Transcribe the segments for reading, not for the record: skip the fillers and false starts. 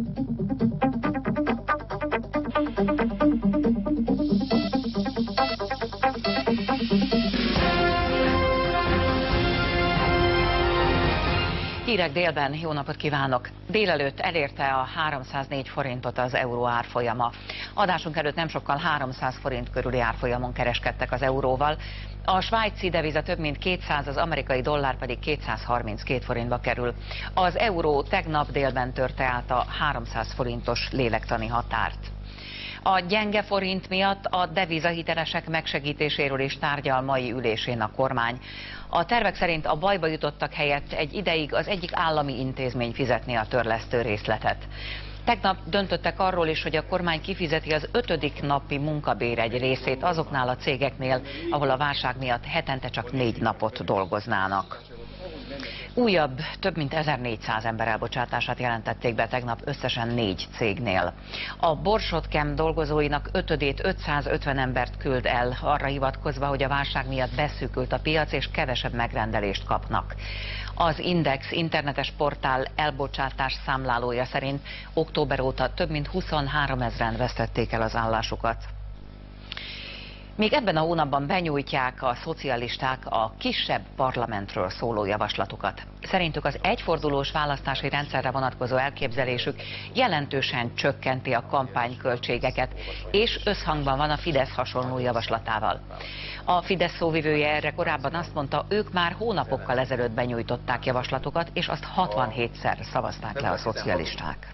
Hírek délben, jó napot kívánok! Délelőtt elérte a 304 forintot az euró árfolyama. Adásunk előtt nem sokkal 300 forint körüli árfolyamon kereskedtek az euróval. A svájci deviza több mint 200, az amerikai dollár pedig 232 forintba kerül. Az euró tegnap délben törte át a 300 forintos lélektani határt. A gyenge forint miatt a devizahitelesek megsegítéséről is tárgyal mai ülésén a kormány. A tervek szerint a bajba jutottak helyett egy ideig az egyik állami intézmény fizetné a törlesztő részletet. Tegnap döntöttek arról is, hogy a kormány kifizeti az 5. napi munkabér egy részét azoknál a cégeknél, ahol a válság miatt hetente csak 4 napot dolgoznának. Újabb, több mint 1400 ember elbocsátását jelentették be tegnap összesen 4 cégnél. A Borsod-Kem dolgozóinak 5-ödét 550 embert küld el, arra hivatkozva, hogy a válság miatt beszűkült a piac és kevesebb megrendelést kapnak. Az Index internetes portál elbocsátás számlálója szerint október óta több mint 23 000-en vesztették el az állásukat. Még ebben a hónapban benyújtják a szocialisták a kisebb parlamentről szóló javaslatukat. Szerintük az egyfordulós választási rendszerre vonatkozó elképzelésük jelentősen csökkenti a kampányköltségeket, és összhangban van a Fidesz hasonló javaslatával. A Fidesz szóvivője erre korábban azt mondta, ők már hónapokkal ezelőtt benyújtották javaslatukat, és azt 67-szer szavazták le a szocialisták.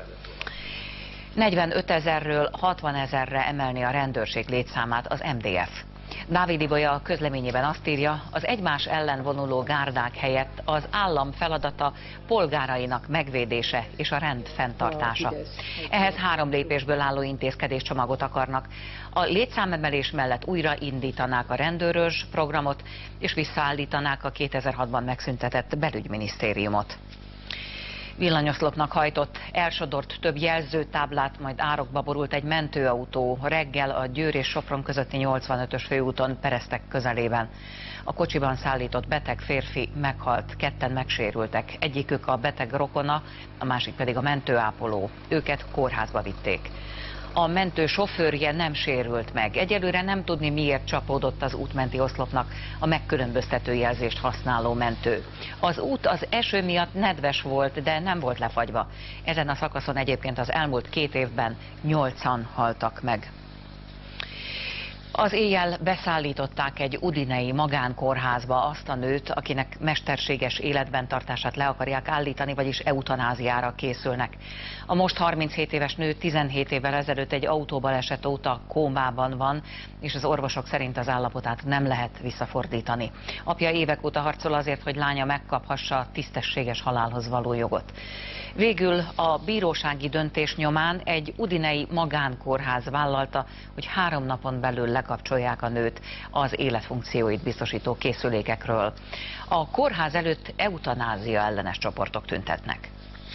45 000-ről 60 000-re emelni a rendőrség létszámát az MDF. Dávid Ibolya a közleményében azt írja, az egymás ellen vonuló gárdák helyett az állam feladata polgárainak megvédése és a rend fenntartása. Ehhez 3 lépésből álló intézkedéscsomagot akarnak. A létszámemelés mellett újraindítanák a rendőrös programot, és visszaállítanák a 2006-ban megszüntetett belügyminisztériumot. Villanyoszlopnak hajtott, elsodort több jelzőtáblát, majd árokba borult egy mentőautó reggel a Győr és Sopron közötti 85-ös főúton Peresztek közelében. A kocsiban szállított beteg férfi meghalt, 2-en megsérültek, egyikük a beteg rokona, a másik pedig a mentőápoló. Őket kórházba vitték. A mentő sofőrje nem sérült meg. Egyelőre nem tudni, miért csapódott az útmenti oszlopnak a megkülönböztető jelzést használó mentő. Az út az eső miatt nedves volt, de nem volt lefagyva. Ezen a szakaszon egyébként az elmúlt 2 évben 8-an haltak meg. Az éjjel beszállították egy udinei magánkórházba azt a nőt, akinek mesterséges életben tartását le akarják állítani, vagyis eutanáziára készülnek. A most 37 éves nő 17 évvel ezelőtt egy autóbaleset óta kómában van, és az orvosok szerint az állapotát nem lehet visszafordítani. Apja évek óta harcol azért, hogy lánya megkaphassa a tisztességes halálhoz való jogot. Végül a bírósági döntés nyomán egy udinei magánkórház vállalta, hogy 3 napon belül lekapcsolják a nőt az életfunkcióit biztosító készülékekről. A kórház előtt eutanázia ellenes csoportok tüntetnek.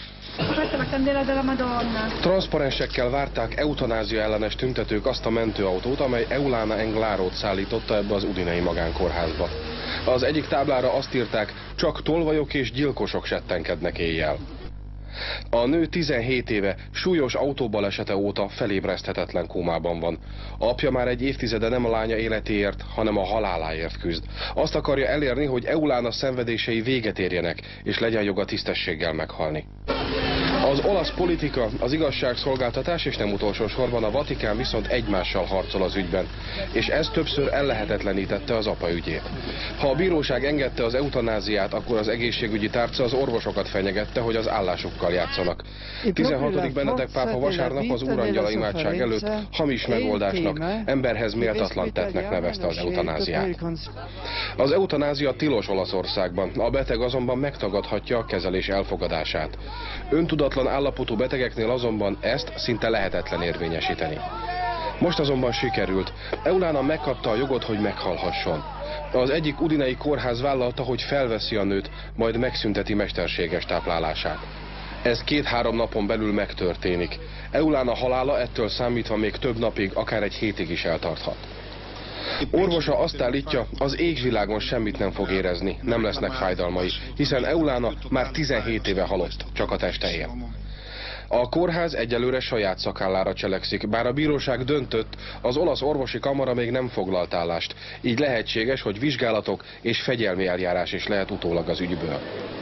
Transzparensekkel várták eutanázia ellenes tüntetők azt a mentőautót, amely Eulana Englárót szállította ebbe az udinei magánkórházba. Az egyik táblára azt írták, csak tolvajok és gyilkosok settenkednek éjjel. A nő 17 éve súlyos autóbalesete óta felébreszthetetlen kómában van. Apja már egy évtizede nem a lánya életéért, hanem a haláláért küzd. Azt akarja elérni, hogy Eulana szenvedései véget érjenek, és legyen joga tisztességgel meghalni. Az olasz politika, az igazságszolgáltatás és nem utolsó sorban a Vatikán viszont egymással harcol az ügyben, és ez többször ellehetetlenítette az apa ügyét. Ha a bíróság engedte az eutanáziát, akkor az egészségügyi tárca az orvosokat fenyegette, hogy az állásukkal játszanak. 16. Benedek pápa vasárnap az Úrangyala imádság előtt hamis megoldásnak, emberhez méltatlan tettnek nevezte az eutanáziát. Az eutanázia tilos Olaszországban, a beteg azonban megtagadhatja a kezelés elfogadását. Öntudatlan állapotú betegeknél azonban ezt szinte lehetetlen érvényesíteni. Most azonban sikerült. Eulana megkapta a jogot, hogy meghalhasson. Az egyik udinei kórház vállalta, hogy felveszi a nőt, majd megszünteti mesterséges táplálását. Ez 2-3 napon belül megtörténik. Eulana halála ettől számítva még több napig, akár egy hétig is eltarthat. Orvosa azt állítja, az égvilágon semmit nem fog érezni, nem lesznek fájdalmai, hiszen Eulana már 17 éve halott, csak a testeért. A kórház egyelőre saját szakállára cselekszik, bár a bíróság döntött, az olasz orvosi kamara még nem foglalt állást. Így lehetséges, hogy vizsgálatok és fegyelmi eljárás is lehet utólag az ügyből.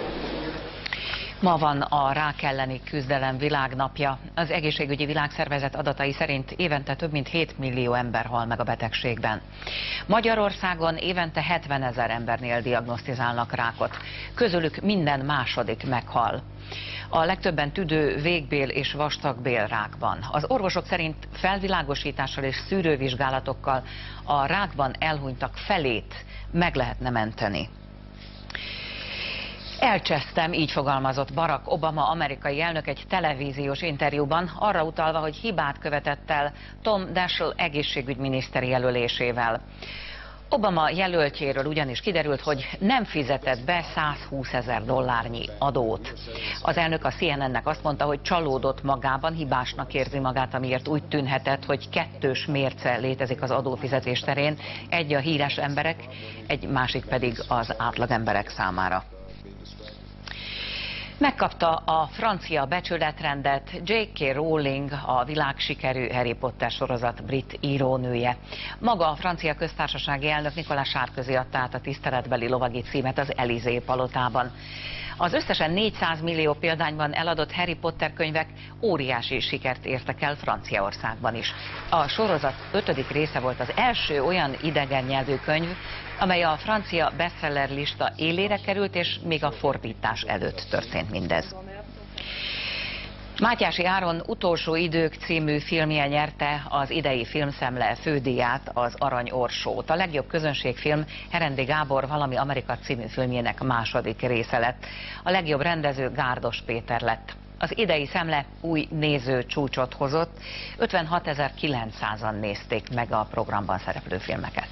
Ma van a rák elleni küzdelem világnapja. Az Egészségügyi Világszervezet adatai szerint évente több mint 7 millió ember hal meg a betegségben. Magyarországon évente 70 000 embernél diagnosztizálnak rákot. Közülük minden második meghal. A legtöbben tüdő, végbél és vastagbélrák van. Az orvosok szerint felvilágosítással és szűrővizsgálatokkal a rákban elhunytak felét meg lehetne menteni. Elcsesztem, így fogalmazott Barack Obama amerikai elnök egy televíziós interjúban, arra utalva, hogy hibát követett el Tom Daschle egészségügyminiszteri jelölésével. Obama jelöltjéről ugyanis kiderült, hogy nem fizetett be $120 000 adót. Az elnök a CNN-nek azt mondta, hogy csalódott magában, hibásnak érzi magát, amiért úgy tűnhetett, hogy kettős mérce létezik az adófizetés terén, egy a híres emberek, egy másik pedig az átlagemberek számára. Megkapta a francia becsületrendet J.K. Rowling, a világsikerű Harry Potter sorozat brit írónője. Maga a francia köztársasági elnök Nicolas Sarkozy adta át a tiszteletbeli lovagi címet az Élysée palotában. Az összesen 400 millió példányban eladott Harry Potter könyvek óriási sikert értek el Franciaországban is. A sorozat 5. része volt az első olyan idegen nyelvű könyv, amely a francia bestseller lista élére került, és még a fordítás előtt történt mindez. Mátyási Áron Utolsó idők című filmje nyerte az idei filmszemle fődíját, az Arany Orsót. A legjobb közönségfilm Herendi Gábor Valami Amerika című filmjének második része lett. A legjobb rendező Gárdos Péter lett. Az idei szemle új nézőcsúcsot hozott, 56.900-an nézték meg a programban szereplő filmeket.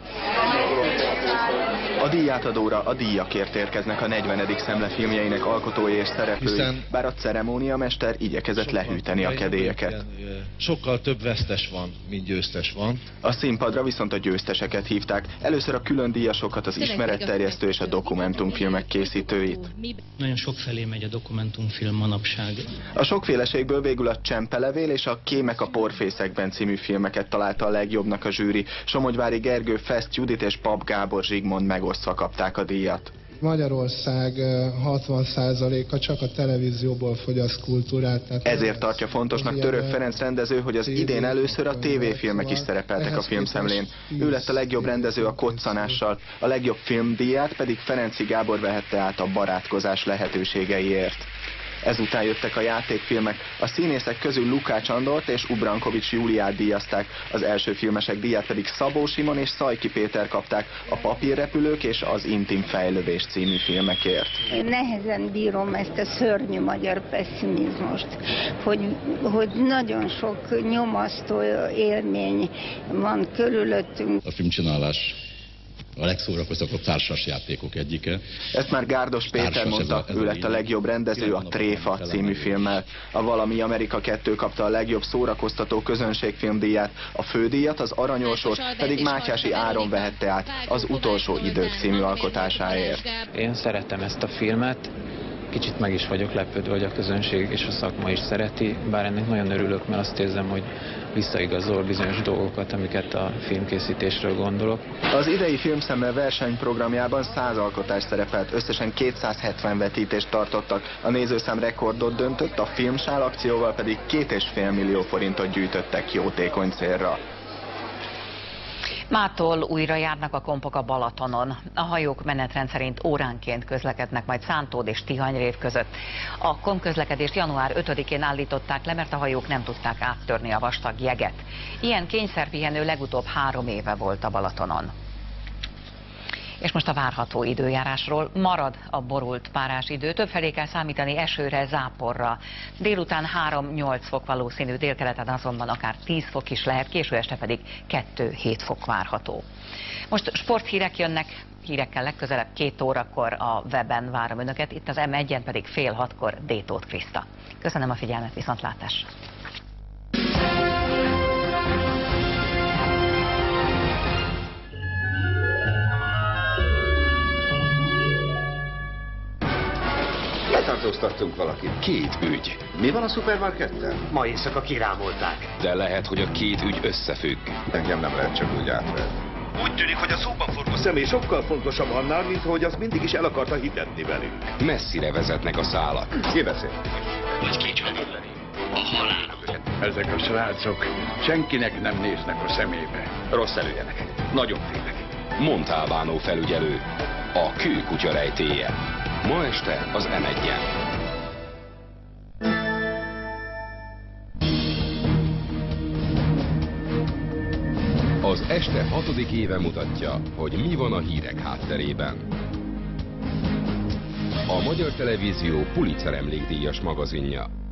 A díjátadóra a díjakért érkeznek a 40. szemle filmjeinek alkotói és szereplői, bár a ceremóniamester igyekezett lehűteni a kedélyeket. Sokkal több vesztes van, mint győztes van. A színpadra viszont a győzteseket hívták, először a külön díjasokat, az ismeretterjesztő és a dokumentumfilmek készítőit. Nagyon sokfelé megy a dokumentumfilm manapság. A sokféleségből végül a Csempelevél és a Kémek a porfészekben című filmeket találta a legjobbnak a zsűri. Somogyvári Gergő, Fest Judit és Pap Gábor Zsigmond megosztva kapták a díjat. Magyarország 60%-a csak a televízióból fogyaszt kultúrát. Ezért tartja fontosnak Török Ferenc rendező, hogy az idén először a tévéfilmek is szerepeltek a filmszemlén. Ő lett a legjobb rendező a Koccanással, a legjobb filmdíját pedig Ferenczy Gábor vehette át a Barátkozás lehetőségeiért. Ezután jöttek a játékfilmek, a színészek közül Lukács Andort és Ubrankovics Júliát díjazták, az első filmesek díját pedig Szabó Simon és Szajki Péter kapták a Papírrepülők és az Intim fejlődés című filmekért. Nehezen bírom ezt a szörnyű magyar pessimizmust, hogy nagyon sok nyomasztó élmény van körülöttünk. A filmcsinálás a legszórakoztatóbb társasjátékok egyike. Ezt már Gárdos Péter mondta, ő lett a legjobb rendező a Tréfa című filmmel. A Valami Amerika 2 kapta a legjobb szórakoztató közönségfilmdíját, a fődíjat, az Arany Orsót pedig Mátyási Áron vehette át az Utolsó idők című alkotásáért. Én szeretem ezt a filmet. Kicsit meg is vagyok lepődve, hogy a közönség és a szakma is szereti, bár ennek nagyon örülök, mert azt érzem, hogy visszaigazol bizonyos dolgokat, amiket a filmkészítésről gondolok. Az idei filmszemle versenyprogramjában 100 alkotás szerepelt, összesen 270 vetítést tartottak. A nézőszám rekordot döntött, a Filmsál akcióval pedig 2,5 millió forintot gyűjtöttek jótékony célra. Mától újra járnak a kompok a Balatonon. A hajók menetrend szerint óránként közlekednek majd Szántód és Tihanyrév között. A kompközlekedést január 5-én állították le, mert a hajók nem tudták áttörni a vastag jeget. Ilyen kényszerpihenő legutóbb 3 éve volt a Balatonon. És most a várható időjárásról. Marad a borult párás idő, többfelé kell számítani esőre, záporra. Délután 3-8 fok valószínű, délkeleten azonban akár 10 fok is lehet, késő este pedig 2-7 fok várható. Most sporthírek jönnek, hírekkel legközelebb 2 órakor a weben várom önöket, itt az M1-en pedig fél 6-kor Détóth Kriszta. Köszönöm a figyelmet, viszontlátásra! letartóztattunk valakit. 2 ügy. Mi van a szupermarkettel? Ma éjszaka kirámolták. De lehet, hogy a 2 ügy összefügg. Engem nem lehet csak úgy átvenni. Úgy tűnik, hogy a szóban forgó személy sokkal fontosabb annál, mint hogy az mindig is el akarta hitetni velünk. Messzire vezetnek a szálak. Ki beszél? Vagy kétségtelen. A halálnak. Ezek a srácok senkinek nem néznek a szemébe. Rossz előjenek. Nagyon félnek. Montalbano felügyelő. A Kőkutya rejtélye. Ma este az M1-en. Az este 6. éve mutatja, hogy mi van a hírek hátterében. A Magyar Televízió Pulitzer emlékdíjas magazinja.